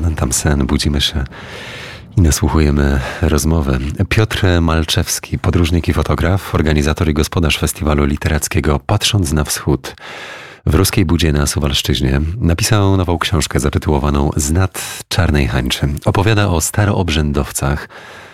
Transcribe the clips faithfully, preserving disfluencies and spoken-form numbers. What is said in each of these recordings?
Pamiętam sen, budzimy się i nasłuchujemy rozmowy. Piotr Malczewski, podróżnik i fotograf, organizator i gospodarz festiwalu literackiego Patrząc na wschód w Ruskiej Budzie na Suwalszczyźnie, napisał nową książkę zatytułowaną Z nad Czarnej Hańczy. Opowiada o staroobrzędowcach,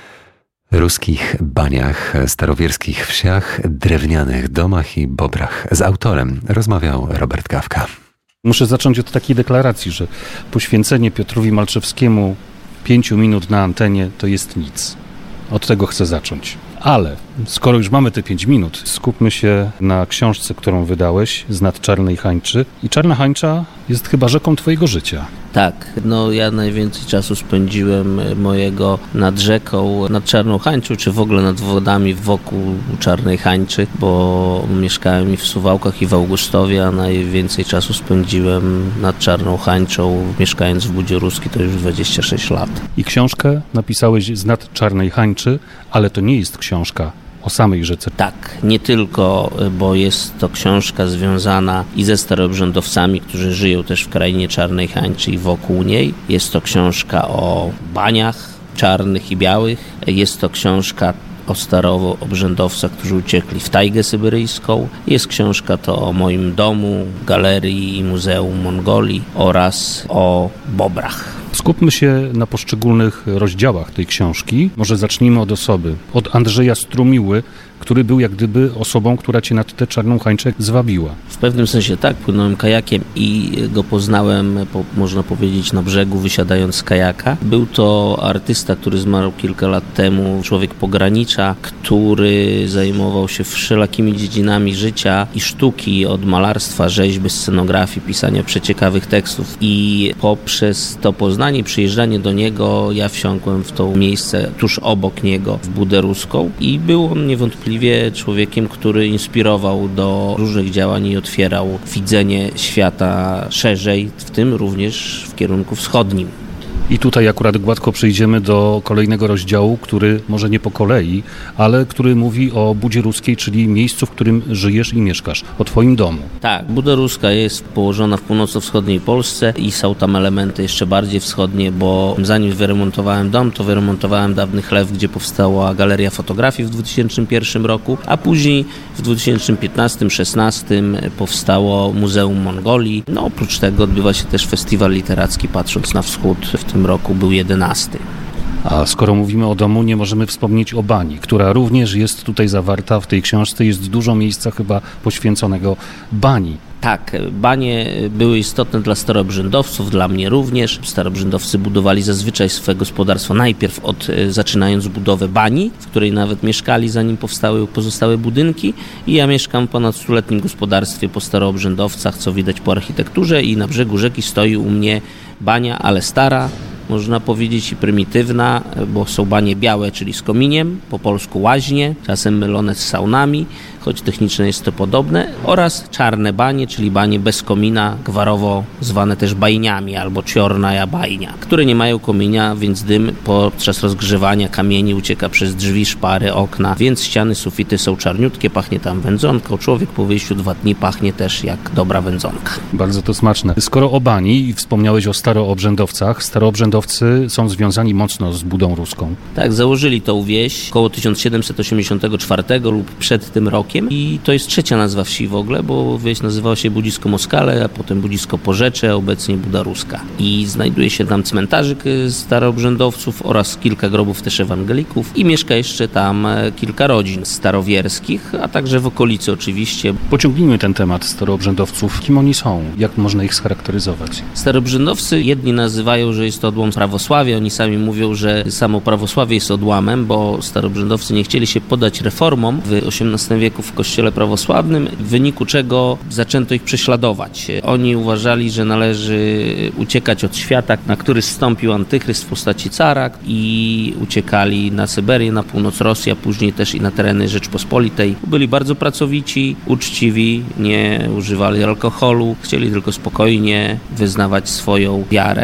ruskich baniach, starowierskich wsiach, drewnianych domach i bobrach. Z autorem rozmawiał Robert Gawka. Muszę zacząć od takiej deklaracji, że poświęcenie Piotrowi Malczewskiemu pięciu minut na antenie to jest nic. Od tego chcę zacząć. Ale skoro już mamy te pięć minut, skupmy się na książce, którą wydałeś, Z nad Czarnej Hańczy. I Czarna Hańcza jest chyba rzeką twojego życia. Tak, no ja najwięcej czasu spędziłem mojego nad rzeką, nad Czarną Hańczą, czy w ogóle nad wodami wokół Czarnej Hańczy, bo mieszkałem i w Suwałkach, i w Augustowie, a najwięcej czasu spędziłem nad Czarną Hańczą, mieszkając w Budzie Ruskiej, to już dwadzieścia sześć lat. I książkę napisałeś Z nad Czarnej Hańczy, ale to nie jest książka o samej rzece. Tak, nie tylko, bo jest to książka związana i ze staroobrzędowcami, którzy żyją też w krainie Czarnej Hańczy i wokół niej. Jest to książka o baniach czarnych i białych. Jest to książka o staroobrzędowcach, którzy uciekli w tajgę syberyjską. Jest książka to o moim domu, galerii i Muzeum Mongolii oraz o bobrach. Skupmy się na poszczególnych rozdziałach tej książki. Może zacznijmy od osoby. Od Andrzeja Strumiły, który był jak gdyby osobą, która cię nad tę Czarną Hańczę zwabiła. W pewnym sensie tak, płynąłem kajakiem i go poznałem, po, można powiedzieć, na brzegu, wysiadając z kajaka. Był to artysta, który zmarł kilka lat temu, człowiek pogranicza, który zajmował się wszelakimi dziedzinami życia i sztuki, od malarstwa, rzeźby, scenografii, pisania przeciekawych tekstów. I poprzez to poznanie, przyjeżdżanie do niego, ja wsiąkłem w to miejsce tuż obok niego, w Budę Ruską, i był on niewątpliwie człowiekiem, który inspirował do różnych działań i otwierał widzenie świata szerzej, w tym również w kierunku wschodnim. I tutaj akurat gładko przejdziemy do kolejnego rozdziału, który może nie po kolei, ale który mówi o Budzie Ruskiej, czyli miejscu, w którym żyjesz i mieszkasz, o twoim domu. Tak, Buda Ruska jest położona w północno-wschodniej Polsce i są tam elementy jeszcze bardziej wschodnie, bo zanim wyremontowałem dom, to wyremontowałem dawny chlew, gdzie powstała Galeria Fotografii w dwa tysiące pierwszym roku, a później w dwa tysiące piętnastym szesnastym powstało Muzeum Mongolii. No oprócz tego odbywa się też festiwal literacki Patrząc na wschód. W tym roku był jedenasty. A skoro mówimy o domu, nie możemy wspomnieć o bani, która również jest tutaj zawarta w tej książce. Jest dużo miejsca chyba poświęconego bani. Tak, banie były istotne dla staroobrzędowców, dla mnie również. Staroobrzędowcy budowali zazwyczaj swoje gospodarstwo najpierw od, zaczynając budowę bani, w której nawet mieszkali, zanim powstały pozostałe budynki. I ja mieszkam w ponad stuletnim gospodarstwie po staroobrzędowcach, co widać po architekturze, i na brzegu rzeki stoi u mnie bania, ale stara, można powiedzieć, i prymitywna, bo są banie białe, czyli z kominiem, po polsku łaźnie, czasem mylone z saunami, choć technicznie jest to podobne, oraz czarne banie, czyli banie bez komina, gwarowo zwane też bajniami albo ciornaja bajnia, które nie mają kominia, więc dym podczas rozgrzewania kamieni ucieka przez drzwi, szpary, okna, więc ściany, sufity są czarniutkie, pachnie tam wędzonką. Człowiek po wyjściu dwa dni pachnie też jak dobra wędzonka. Bardzo to smaczne. Skoro o bani i wspomniałeś o staroobrzędowcach, staroobrzędowcy są związani mocno z Budą Ruską. Tak, założyli tą wieś koło tysiąc siedemset osiemdziesiątego czwartego lub przed tym rokiem, i to jest trzecia nazwa wsi w ogóle, bo wieś nazywała się Budzisko-Moskale, a potem Budzisko-Porzecze, a obecnie Buda Ruska. I znajduje się tam cmentarzyk staroobrzędowców oraz kilka grobów też ewangelików, i mieszka jeszcze tam kilka rodzin starowierskich, a także w okolicy oczywiście. Pociągnijmy ten temat staroobrzędowców. Kim oni są? Jak można ich scharakteryzować? Staroobrzędowcy jedni nazywają, że jest to odłam prawosławia, oni sami mówią, że samo prawosławie jest odłamem, bo staroobrzędowcy nie chcieli się poddać reformom w osiemnastym wieku w kościele prawosławnym, w wyniku czego zaczęto ich prześladować. Oni uważali, że należy uciekać od świata, na który zstąpił antychryst w postaci cara, i uciekali na Syberię, na północ Rosji, a później też i na tereny Rzeczpospolitej. Byli bardzo pracowici, uczciwi, nie używali alkoholu, chcieli tylko spokojnie wyznawać swoją wiarę.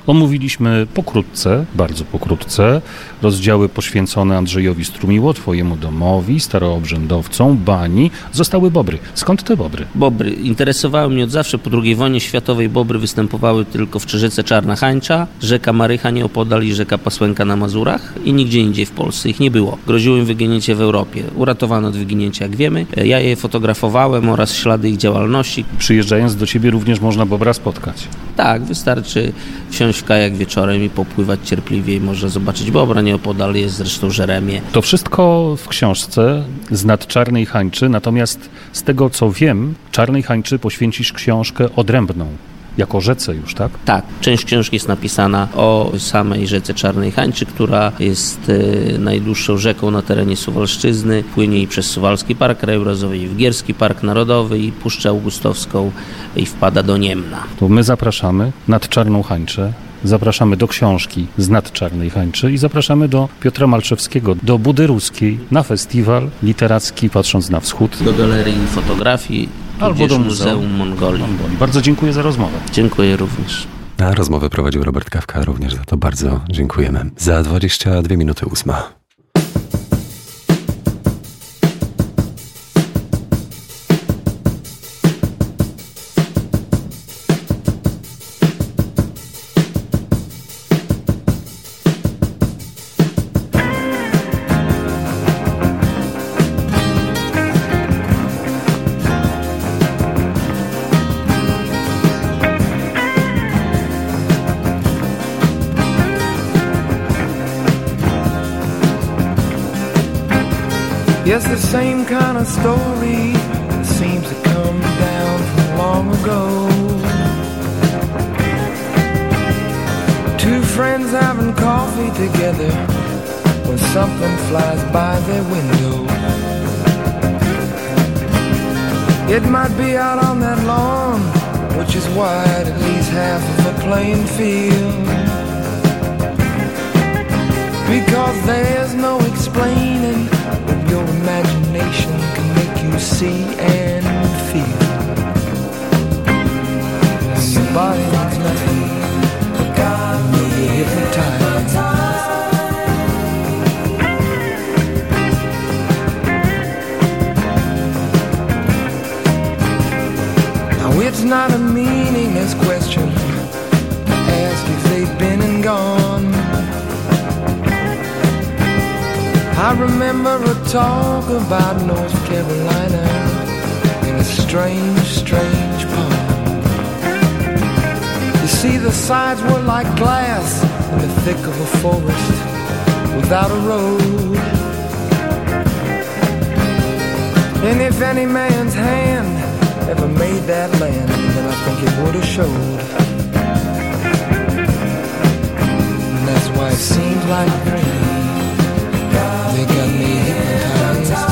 Omówiliśmy pokrótce, bardzo pokrótce, rozdziały poświęcone Andrzejowi Strumiło, twojemu domowi, staroobrzędowcom, bani. Zostały bobry. Skąd te bobry? Bobry interesowały mnie od zawsze. Po drugiej wojnie światowej bobry występowały tylko w Czyżyce Czarna Hańcza, rzeka Marycha nieopodal i rzeka Pasłęka na Mazurach i nigdzie indziej w Polsce ich nie było. Groziło im wyginięcie w Europie. Uratowano od wyginięcia, jak wiemy. Ja je fotografowałem oraz ślady ich działalności. Przyjeżdżając do ciebie również można bobra spotkać. Tak, wystarczy wsiąść w kajak wieczorem i popływać cierpliwie i można zobaczyć bobra. Nieopodal jest zresztą Żeremie. To wszystko w książce z nad Czarnej Hańczy, natomiast z tego co wiem, Czarnej Hańczy poświęcisz książkę odrębną. Jako rzece już, tak? Tak. Część książki jest napisana o samej rzece Czarnej Hańczy, która jest e, najdłuższą rzeką na terenie Suwalszczyzny. Płynie i przez Suwalski Park Krajobrazowy, i w Gierski Park Narodowy, i Puszczę Augustowską, i wpada do Niemna. To my zapraszamy nad Czarną Hańczę. Zapraszamy do książki z nad Czarnej Hańczy i zapraszamy do Piotra Malczewskiego, do Budy Ruskiej na festiwal literacki Patrząc na Wschód. Do Galerii Fotografii albo do Muzeum Mongolii. Mongolii. Bardzo dziękuję za rozmowę. Dziękuję również. A rozmowę prowadził Robert Kawka, również za to bardzo dziękujemy. Za dwadzieścia dwie minuty ósma. Yes, the same kind of story seems to come down from long ago. Two friends having coffee together when something flies by their window. It might be out on that lawn, which is wide, at least half of a playing field. Because there's no explaining what your imagination can make you see and feel. And your body needs nothing, and you'll be hypnotized. Now it's not a meaningless question to ask if they've been and gone. I remember a talk about North Carolina in a strange, strange pond. You see, the sides were like glass in the thick of a forest without a road. And if any man's hand ever made that land, then I think it would have showed. And that's why it seems like rain. They got me hypnotized.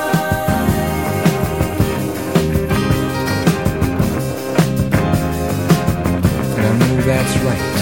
And I know that's right.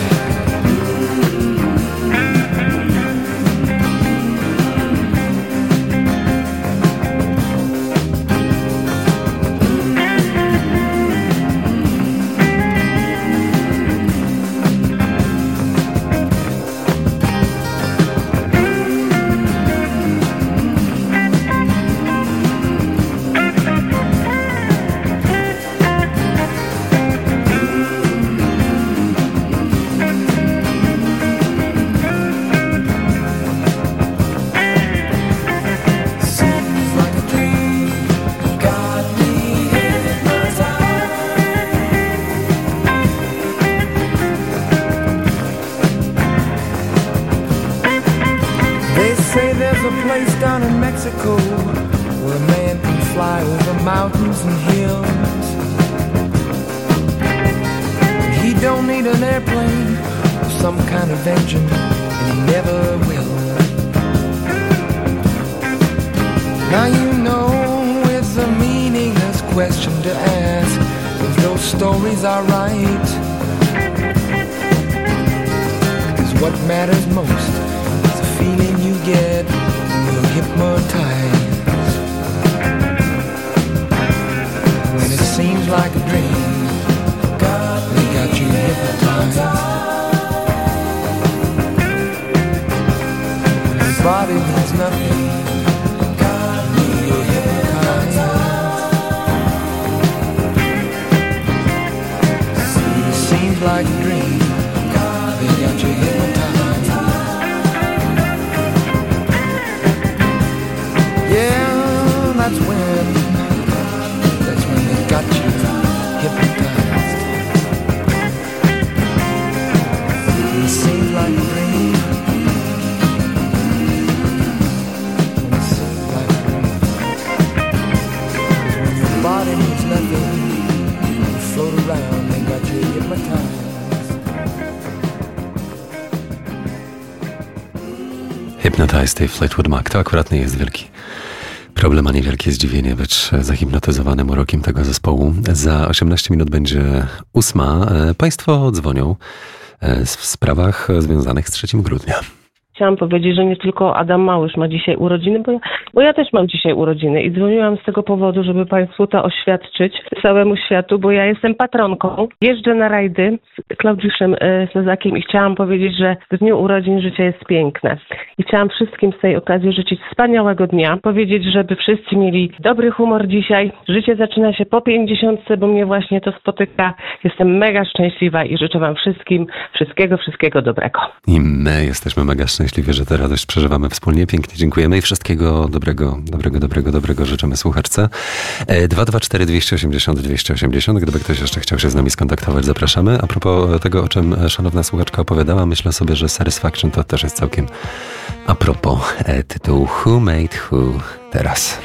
Mexico, where a man can fly over mountains and hills. And he don't need an airplane or some kind of engine, and he never will. Now you know it's a meaningless question to ask if those stories are right. Because what matters most is the feeling you get hypnotized. When it seems like a dream, they got you hypnotized. Hypnotized i Fleetwood Mac. To akurat nie jest wielki problem, a nie wielkie zdziwienie być zahipnotyzowanym urokiem tego zespołu. Za osiemnaście minut będzie ósma. Państwo dzwonią w sprawach związanych z trzeciego grudnia. Chciałam powiedzieć, że nie tylko Adam Małysz ma dzisiaj urodziny, bo ja, bo ja też mam dzisiaj urodziny i dzwoniłam z tego powodu, żeby Państwu to oświadczyć całemu światu, bo ja jestem patronką. Jeżdżę na rajdy z Klaudiuszem Ślezakiem i chciałam powiedzieć, że w dniu urodzin życie jest piękne. I chciałam wszystkim z tej okazji życzyć wspaniałego dnia, powiedzieć, żeby wszyscy mieli dobry humor dzisiaj. Życie zaczyna się po pięćdziesiątce, bo mnie właśnie to spotyka. Jestem mega szczęśliwa i życzę Wam wszystkim wszystkiego, wszystkiego dobrego. I my jesteśmy mega szczęśliwi. Szczęśliwie, że tę radość przeżywamy wspólnie. Pięknie dziękujemy i wszystkiego dobrego, dobrego, dobrego, dobrego życzymy słuchaczce. dwa dwa cztery dwieście osiemdziesiąt dwieście osiemdziesiąt. Gdyby ktoś jeszcze chciał się z nami skontaktować, zapraszamy. A propos tego, o czym szanowna słuchaczka opowiadała, myślę sobie, że Satisfaction to też jest całkiem a propos tytułu Who Made Who teraz.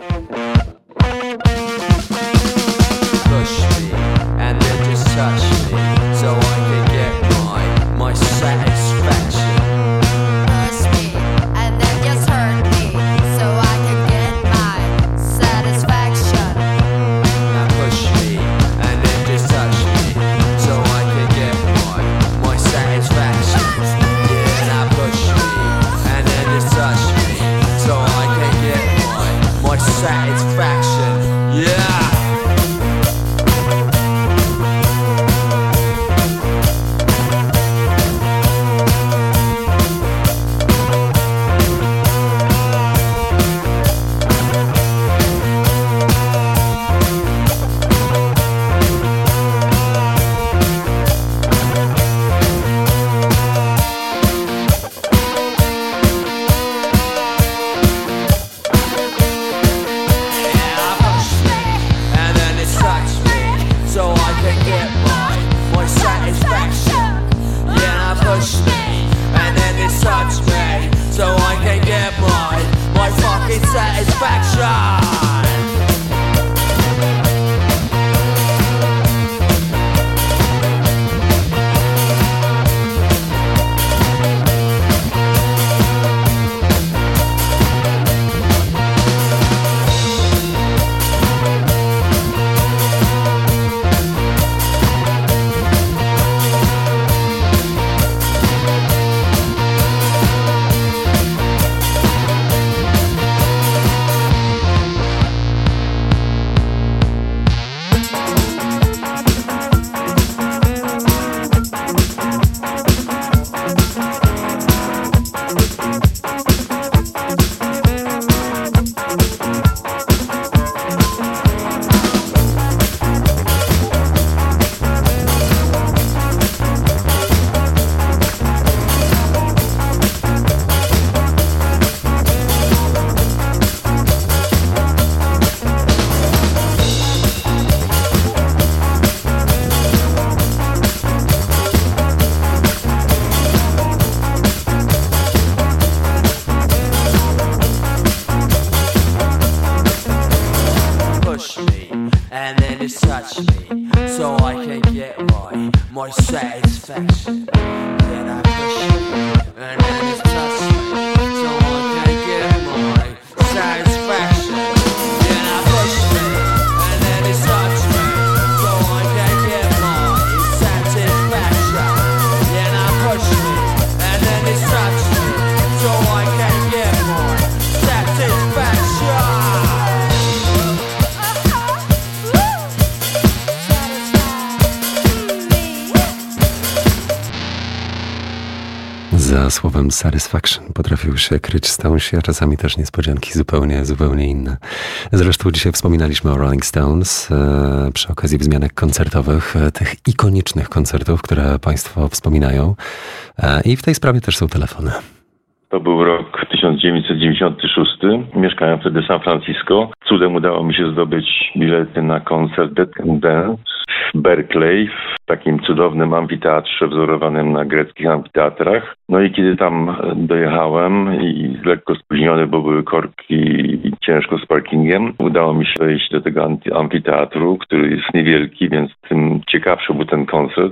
Za słowem Satisfaction potrafił się kryć Stones, a czasami też niespodzianki zupełnie, zupełnie inne. Zresztą dzisiaj wspominaliśmy o Rolling Stones e, przy okazji wzmianek koncertowych, e, tych ikonicznych koncertów, które Państwo wspominają. E, I w tej sprawie też są telefony. To był rok tysiąc dziewięćset dziewięćdziesiąty szósty. Mieszkałem wtedy w San Francisco. Cudem udało mi się zdobyć bilety na koncert Dead Can Dance w Berkeley, w takim cudownym amfiteatrze wzorowanym na greckich amfiteatrach. No i kiedy tam dojechałem i lekko spóźniony, bo były korki i ciężko z parkingiem, udało mi się wejść do tego amfiteatru, który jest niewielki, więc tym ciekawszy był ten koncert.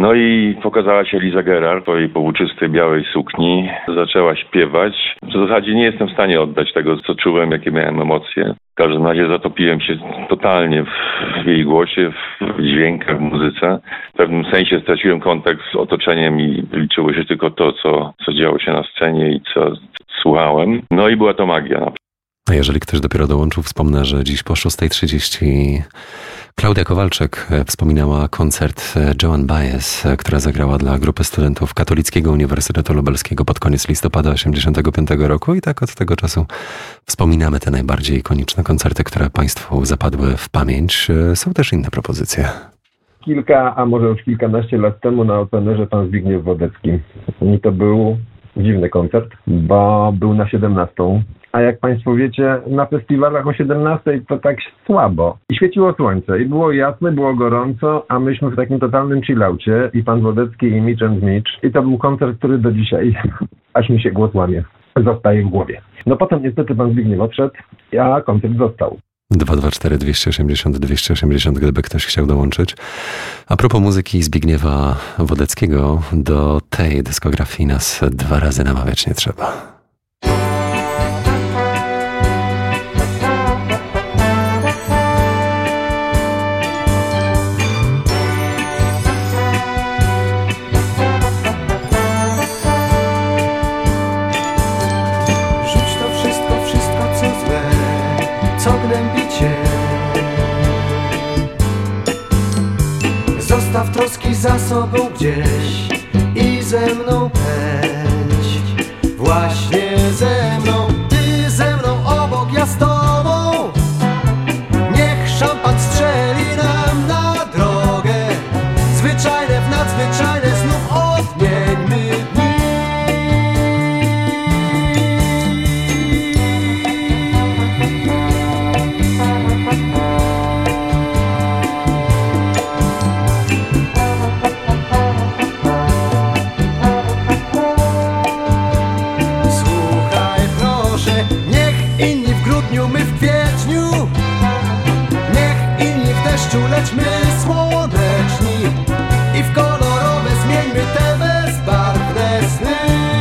No i pokazała się Liza Gerard w swojej powłóczystej białej sukni. Zaczęła śpiewać. W zasadzie nie jestem w stanie oddać tego, co czułem, jakie miałem emocje. W każdym razie zatopiłem się totalnie w jej głosie, w dźwiękach, w muzyce. W pewnym sensie straciłem kontakt z otoczeniem i liczyło się tylko to, co, co działo się na scenie i co słuchałem. No i była to magia. A jeżeli ktoś dopiero dołączył, wspomnę, że dziś po szósta trzydzieści Klaudia Kowalczyk wspominała koncert Joan Baez, która zagrała dla grupy studentów Katolickiego Uniwersytetu Lubelskiego pod koniec listopada osiemdziesiątego piątego roku i tak od tego czasu wspominamy te najbardziej ikoniczne koncerty, które Państwu zapadły w pamięć. Są też inne propozycje. Kilka, a może już kilkanaście lat temu na Openerze pan Zbigniew Wodecki. I to był dziwny koncert, bo był na siedemnastą. A jak Państwo wiecie, na festiwalach o siedemnastej to tak słabo. I świeciło słońce, i było jasne, było gorąco, a myśmy w takim totalnym chillaucie, i pan Wodecki, i Mitch and Mitch. I to był koncert, który do dzisiaj, aż mi się głos łamie, zostaje w głowie. No potem niestety pan Zbigniew odszedł, a koncert został. dwa dwa cztery dwieście osiemdziesiąt dwieście osiemdziesiąt, gdyby ktoś chciał dołączyć. A propos muzyki Zbigniewa Wodeckiego, do tej dyskografii nas dwa razy namawiać nie trzeba. Zostaw troski za sobą gdzieś i ze mną pędź. Właśnie ze mną, ty ze mną, obok ja z tobą. Niech szampan strzeli nam na drogę. Zwyczajne w nadzwyczajne znów odmieńmy dni. Lećmy słoneczni i w kolorowe zmieńmy te bezbarwne sny.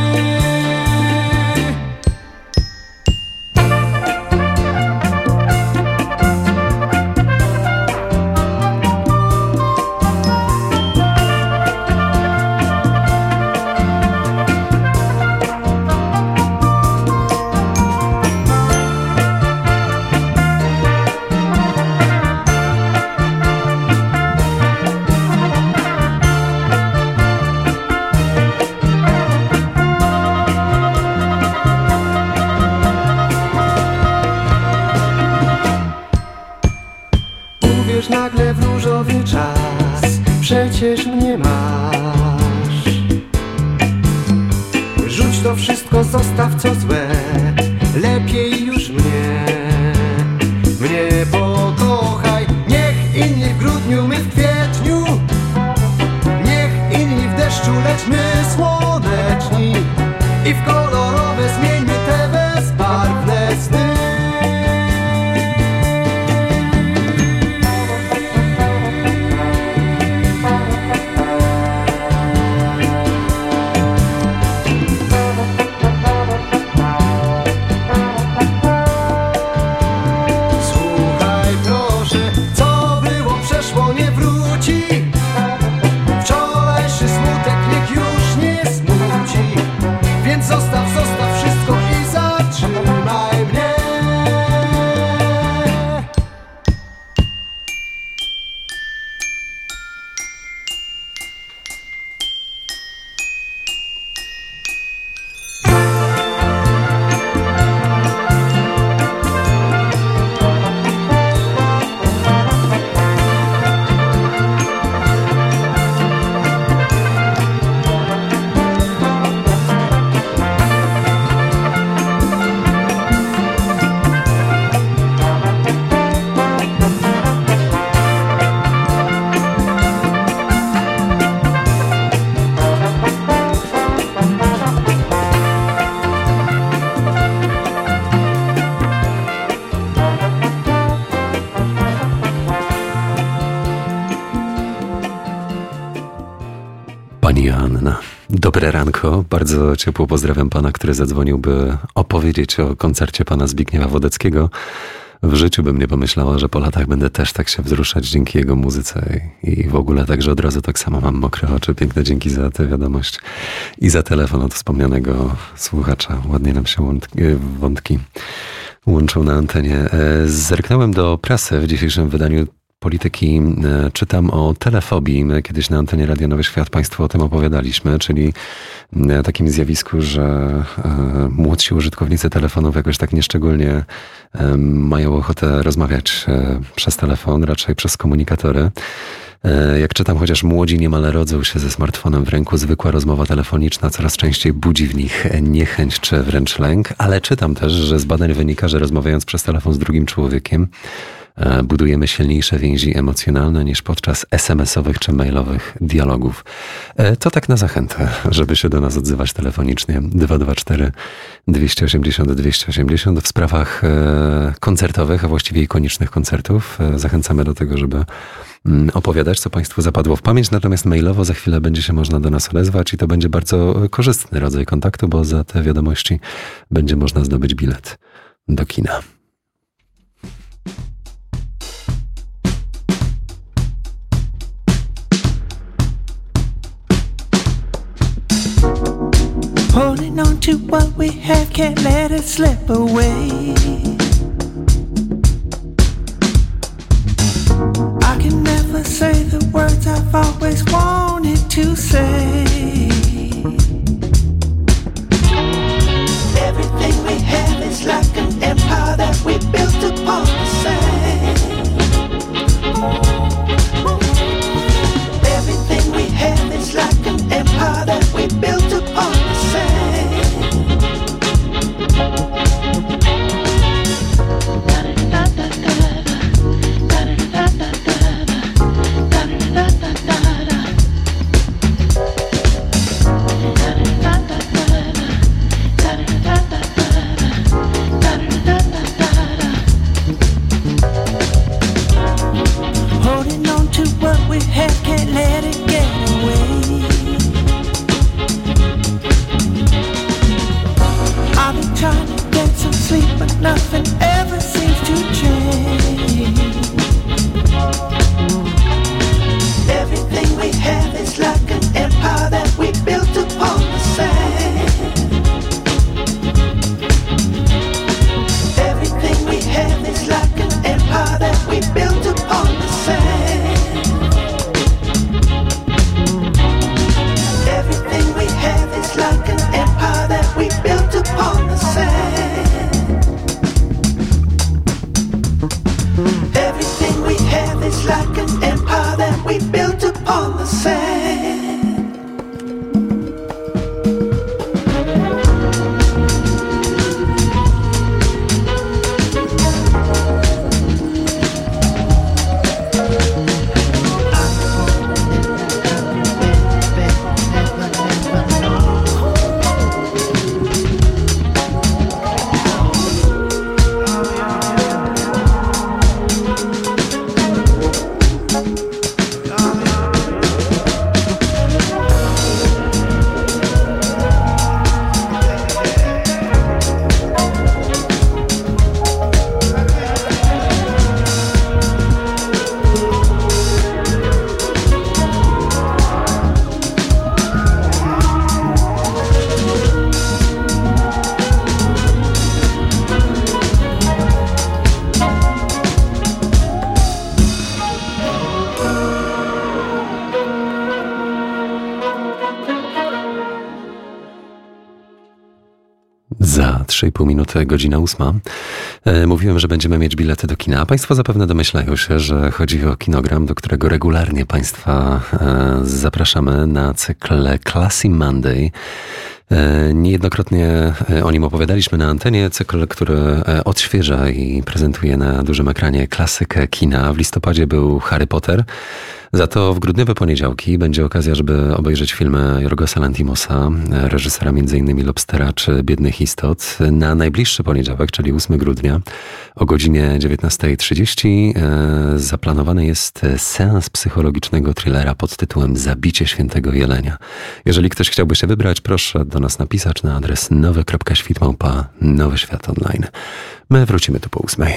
Nagle w różowy czas przecież mnie masz. Rzuć to wszystko, zostaw co złe, lepiej już mnie. Mnie pokochaj, niech inni w grudniu, my w kwietniu. Niech inni w deszczu, lećmy słoneczni i w kolorowe zmieńmy te bezbarwne sny. Zostaw Pani Joanna. Dobre ranko. Bardzo ciepło pozdrawiam pana, który zadzwonił, by opowiedzieć o koncercie pana Zbigniewa Wodeckiego. W życiu bym nie pomyślała, że po latach będę też tak się wzruszać dzięki jego muzyce i w ogóle także od razu tak samo mam mokre oczy. Piękne dzięki za tę wiadomość i za telefon od wspomnianego słuchacza. Ładnie nam się wątki łączą na antenie. Zerknąłem do prasy w dzisiejszym wydaniu Polityki. Czytam o telefobii. My kiedyś na antenie Radia Nowy Świat Państwu o tym opowiadaliśmy, czyli takim zjawisku, że młodsi użytkownicy telefonów jakoś tak nieszczególnie mają ochotę rozmawiać przez telefon, raczej przez komunikatory. Jak czytam, chociaż młodzi niemal rodzą się ze smartfonem w ręku, zwykła rozmowa telefoniczna coraz częściej budzi w nich niechęć czy wręcz lęk, ale czytam też, że z badań wynika, że rozmawiając przez telefon z drugim człowiekiem budujemy silniejsze więzi emocjonalne niż podczas es em esowych czy mailowych dialogów. To tak na zachętę, żeby się do nas odzywać telefonicznie. dwa dwa cztery dwieście osiemdziesiąt dwieście osiemdziesiąt. W sprawach koncertowych, a właściwie ikonicznych koncertów zachęcamy do tego, żeby opowiadać, co Państwu zapadło w pamięć. Natomiast mailowo za chwilę będzie się można do nas odezwać i to będzie bardzo korzystny rodzaj kontaktu, bo za te wiadomości będzie można zdobyć bilet do kina. Holding on to what we have, can't let it slip away. I can never say the words I've always wanted to say. Everything we have is like an empire that we built upon the sand. Everything we have is like an empire that we built upon the sand. Holding on to what we have, can't let it get away. I've been trying to get some sleep, but nothing ever seems to change. Everything we have is like an empire that we built upon the sand. Everything we have is like an empire that we built upon the sand. Everything we have is like an empire that we built upon the sand. Everything we have is like an empire that we built upon the sand. Za trzy i pół minuty, godzina ósma. Mówiłem, że będziemy mieć bilety do kina. Państwo zapewne domyślają się, że chodzi o kinogram, do którego regularnie Państwa zapraszamy na cykl Classy Monday. Niejednokrotnie o nim opowiadaliśmy na antenie. Cykl, który odświeża i prezentuje na dużym ekranie klasykę kina. W listopadzie był Harry Potter. Za to w grudniowe poniedziałki będzie okazja, żeby obejrzeć filmy Jorgosa Lanthimosa, reżysera m.in. Lobstera czy Biednych Istot. Na najbliższy poniedziałek, czyli ósmego grudnia o godzinie dziewiętnasta trzydzieści zaplanowany jest seans psychologicznego thrillera pod tytułem Zabicie Świętego Jelenia. Jeżeli ktoś chciałby się wybrać, proszę do nas napisać na adres nowy kropka świt małpa Nowy Świat Online. My wrócimy tu po ósmej.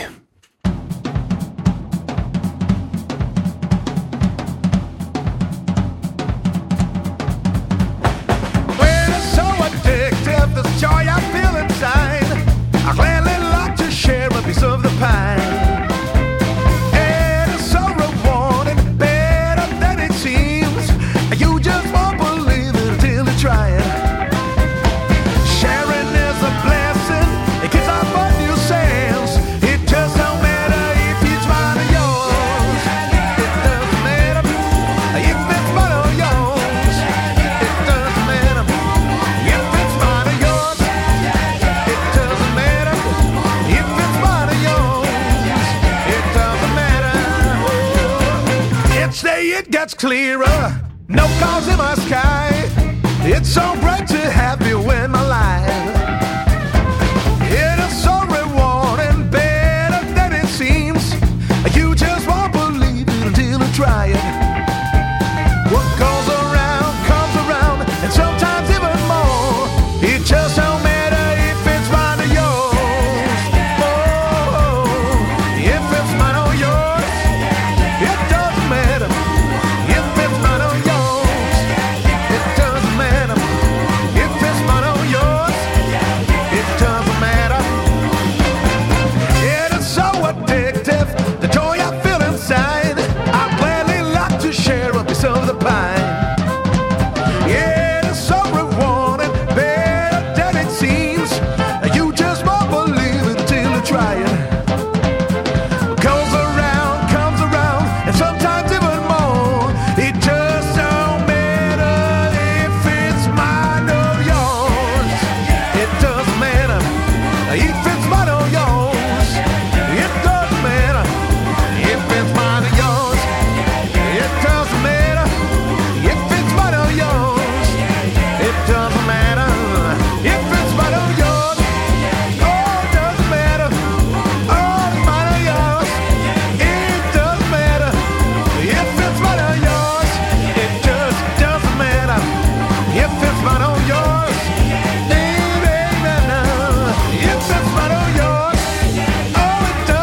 Clearer, no clouds in my sky. It's so bright to have you